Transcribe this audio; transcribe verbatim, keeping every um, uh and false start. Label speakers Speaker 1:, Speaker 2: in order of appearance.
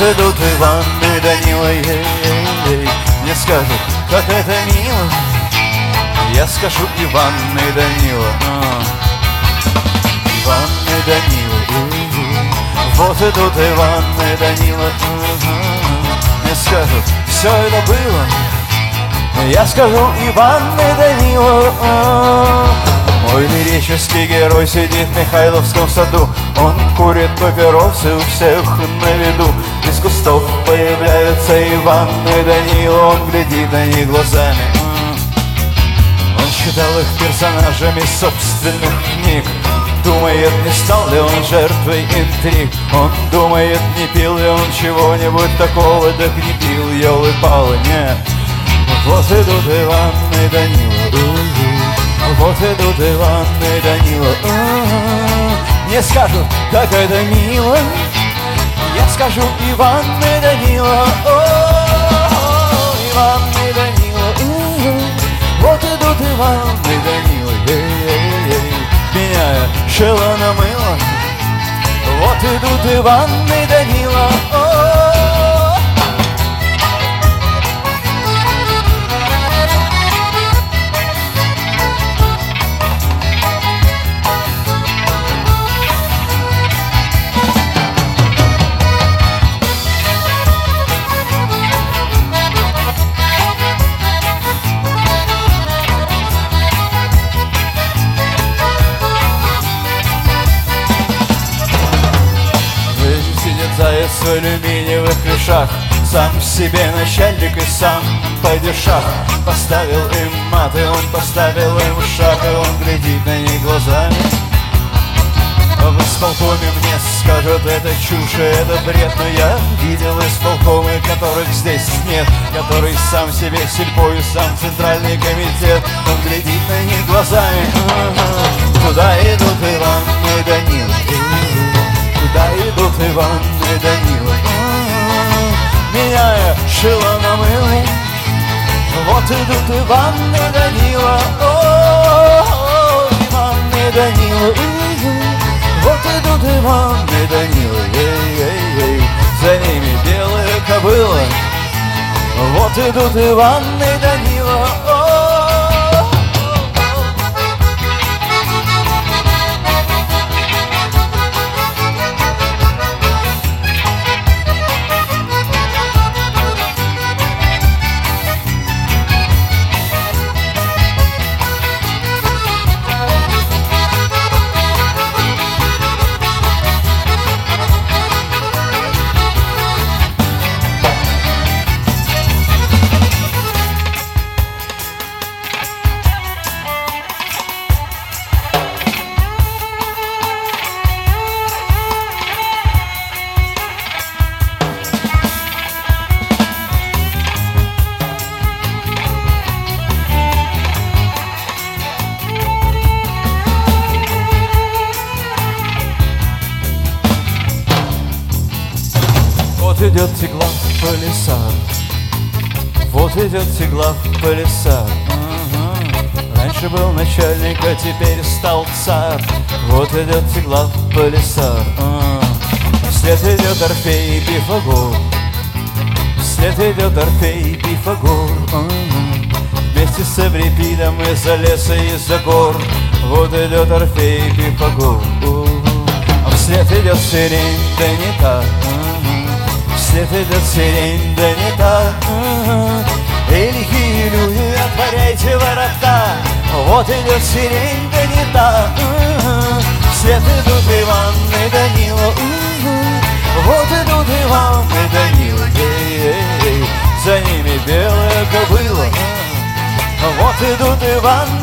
Speaker 1: идут Иван и Данила, ей-ей-ей. Мне скажут, как это мило. Я скажу Иван и Данила, а. Иван и Данила, ей-ей. Вот идут Иван и Данила, ага. Мне скажут, все это было. Я скажу Иван и Данила, а. Мой лирический герой сидит в Михайловском саду. Он курит папиросы у всех на виду. Из кустов появляются Иван и Данила. Он глядит на них глазами. Он считал их персонажами собственных книг. Думает, не стал ли он жертвой интриг. Он думает, не пил ли он чего-нибудь такого. Так не пил, елы-палы, нет. Вот идут Иван и Данила, вот идут Иван и Данила, а-а-а. Мне скажут, как это мило. Я скажу Иван и Данила, о-о-о. Иван и Данила, а-а-а. Вот идут Иван и Данила, ей-ей-ей. Меняя шило на мыло. Вот идут Иван и Данила, о-о-о. Заяц в алюминиевых клешах, сам себе начальник и сам падишах. Поставил им маты, он поставил им шаг, и он глядит на них глазами. В исполкоме мне скажут, это чушь, это бред. Но я видел исполкомы, которых здесь нет, который сам себе сельпою, сам центральный комитет. Он глядит на них глазами. А-а-а. Куда идут Иван и Данила? Куда идут Иван и Данила, а-а-а. Меняя шило на мыло. Вот идут Иван и Данила, о-о-о. Иван и Данила, у-у-у. Вот идут Иван и Данила, ей-ей-ей. За ними белая кобыла. Вот идут Иван и Данила, о-о-о. Вот идет Теглав Полисар, вот идет Теглав Полисар. Ага. Раньше был начальник, а теперь стал царь. Вот идет Теглав Полисар. Ага. Вслед идет Орфей и Пифагор, вслед идет Орфей и Пифагор. Ага. Вместе с Эврипидом из-за леса и из-за гор. Вот идет Орфей и Пифагор. Ага. Вслед идет сирень, да не та. Вслед идет сирень, да не та. И лихие люди, отворяйте ворота. Вот идет сирень, да не та. Вслед идут Иван и Данила. Вот идут Иван и Данила. Ей-ей-ей. За ними белая кобыла. Вот идут Иван